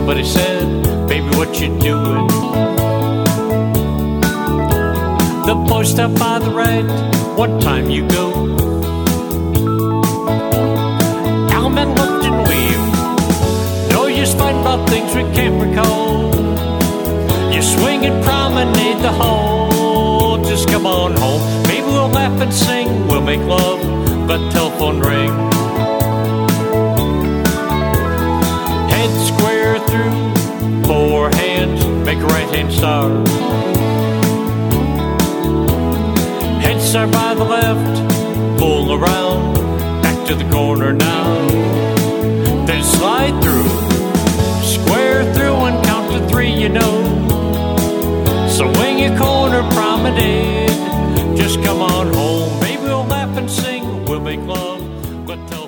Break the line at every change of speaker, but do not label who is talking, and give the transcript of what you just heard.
Somebody said, baby, what you doing? The boy stopped by the right. What time you go? Alman looked and waved. No use fighting about things we can't recall. You swing and promenade the hall. Just come on home. Maybe we'll laugh and sing. We'll make love. Let the telephone ring. Head square through. 4 hands. Make a right hand star. Head start by the left. Pull around. Back to the corner now. Then slide through. Square through and count to 3, you know. So wing your corner promenade. Just come on home. Baby, we'll laugh and sing. We'll make love. But tell